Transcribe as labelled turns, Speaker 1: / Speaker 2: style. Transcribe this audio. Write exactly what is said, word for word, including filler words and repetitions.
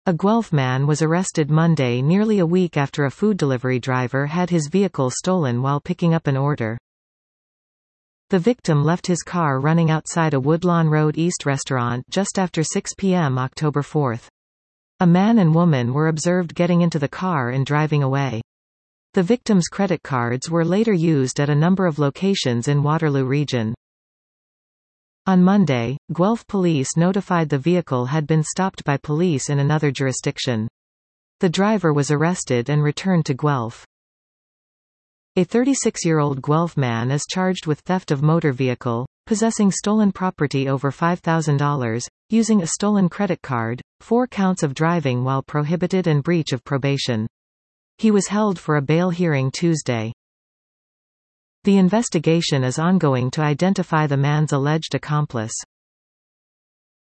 Speaker 1: A Guelph man was arrested Monday nearly a week after a food delivery driver had his vehicle stolen while picking up an order. The victim left his car running outside a Woodlawn Road East restaurant just after six p m October fourth. A man and woman were observed getting into the car and driving away. The victim's credit cards were later used at a number of locations in Waterloo region. On Monday, Guelph police notified the vehicle had been stopped by police in another jurisdiction. The driver was arrested and returned to Guelph. A thirty-six-year-old Guelph man is charged with theft of motor vehicle, possessing stolen property over five thousand dollars, using a stolen credit card, four counts of driving while prohibited and breach of probation. He was held for a bail hearing Tuesday. The investigation is ongoing to identify the man's alleged accomplice.